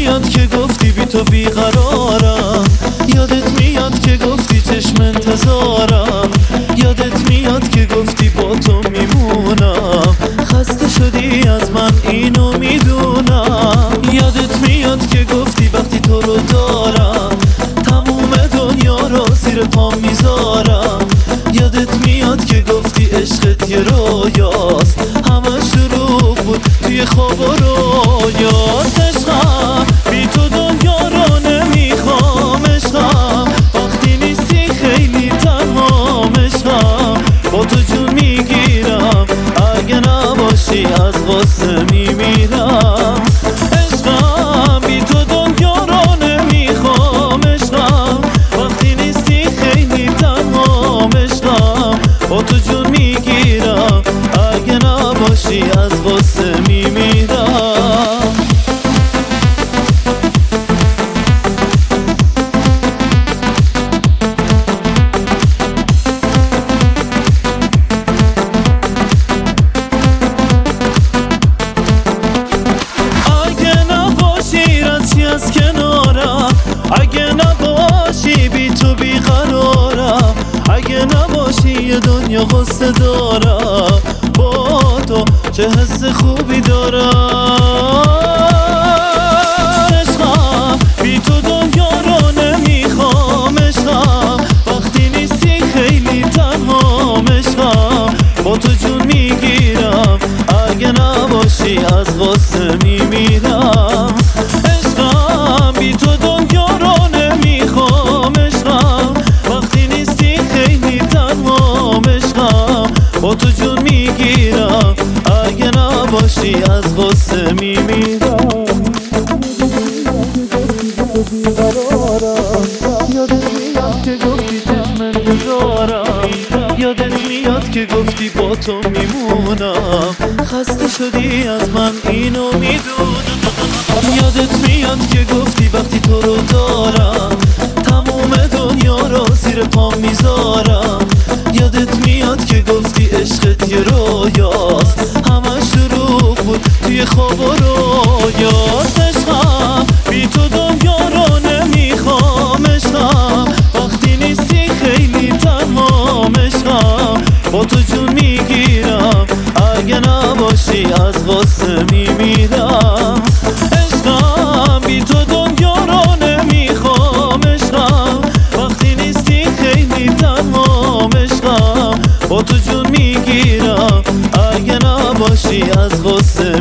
میاد که گفتی بی تو بیقرارم، یادت میاد که گفتی چشم انتظارم، یادت میاد که گفتی با تو میمونم، خسته شدی از من اینو میدونم. یادت میاد که گفتی وقتی تو رو دارم تموم دنیا رو زیر پام میذارم، یادت میاد که گفتی عشقت یه رویاست، همش دروغ بود توی خواب و رویاست. عشقم بی تو دنیا رو نمیخوام، عشقم وقتی نیستی خیلی تنهام، عشقم با تو جون میگیرم اگه نباشی از غصه میمیرم. عشقم بی تو دنیا رو نمیخوام، عشقم وقتی نیستی خیلی تنهام، عشقم با تو جون میگیرم اگه نباشی از غصه میمیرم. از کنارم اگه نباشی بی تو بیقرارم، اگه نباشی یه دنیا غصه دارم، با تو چه حس خوبی دارم. عشقم بی تو دنیا رو نمیخوام، عشقم وقتی نیستی خیلی تنهام، عشقم با تو جون میگیرم اگه نباشی از غصه میمیرم. بی تو دنیا رو نمیخوام، عشقم وقتی نیستی خیلی تنهام، عشقم با تو جون میگیرم اگه نباشی از غصه میمیرم. یادت میاد که گفتی چشم انتظارم، یادت میاد که گفتی با تو میمونم، خسته شدی از من اینو میدونم. یادت میاد که گفتی وقتی تو رو دارم تموم دنیا رو زیر پام میذارم، یادت میاد که گفتی عشقت یه رویاست، همش دروغ بود توی خواب و رویاست. عشقم بی تو دنیا رو نمیخوام، عشقم وقتی نیستی خیلی تنهام، عشقم با تو جون میگیرم اگه نباشی از غصه میمیرم. عشقم بی تو دنیا رو نمیخوام، عشقم وقتی نیستی خیلی تنهام، عشقم با تو جون میگیرم اگه نباشی از غصه